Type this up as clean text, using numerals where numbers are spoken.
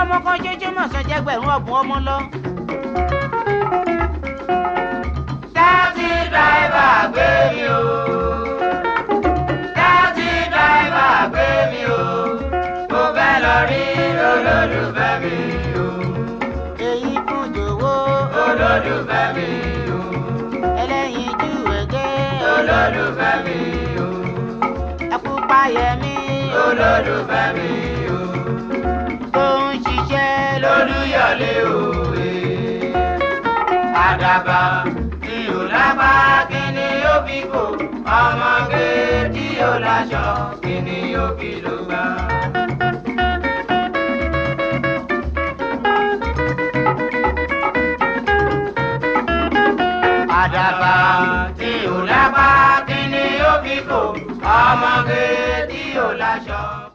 ọmọ kan ṣoṣo mọ̀ sọ jẹ́gbẹ̀rún ọ̀bùn ọmọ lọ. Taxi driver gbé mi o. Taxi driver gbé mi o. Mo fẹ́ lọ rí olólùfẹ́ mi o. èyí fún jòwó. Olólùfẹ́ mi o. ẹlẹ́yinjú ẹ̀gẹ́. Olólùfẹ́ mi o. ẹkú páyẹmí. Olólùfẹ́ mi o. tó ń ṣiṣẹ́ Lólúyọ̀lé òwe. Àdàbà tí ò lápá kí ni ó fi kó. Ọmọge tí ò láṣọ kí ni ó fi ló gbà. Àdàbà tí ò lápá kí ni ó fi kó. Ọmọge tí ò láṣọ.